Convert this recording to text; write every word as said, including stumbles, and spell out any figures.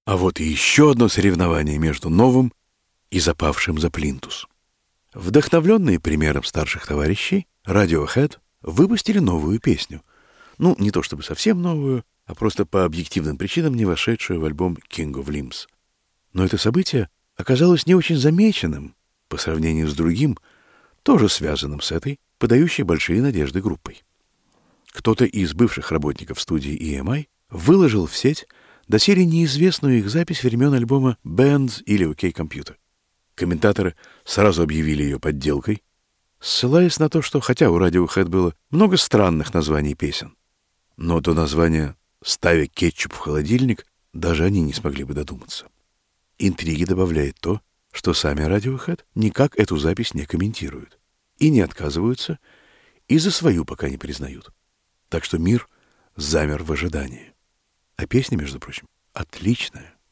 А вот и еще одно соревнование между новым и запавшим за плинтус. Вдохновленные примером старших товарищей, Radiohead выпустили новую песню. Ну, не то чтобы совсем новую, а просто по объективным причинам не вошедшую в альбом King of Limbs. Но это событие оказалось не очень замеченным по сравнению с другим, тоже связанным с этой, подающей большие надежды группой. Кто-то из бывших работников студии и эм ай выложил в сеть доселе неизвестную их запись времен альбома Bands или OK Computer. Комментаторы сразу объявили ее подделкой, ссылаясь на то, что хотя у Radiohead было много странных названий песен, но до названия «Ставя кетчуп в холодильник» даже они не смогли бы додуматься. Интриги добавляет то, что сами Radiohead никак эту запись не комментируют и не отказываются, и за свою пока не признают. Так что мир замер в ожидании. А песня, между прочим, отличная.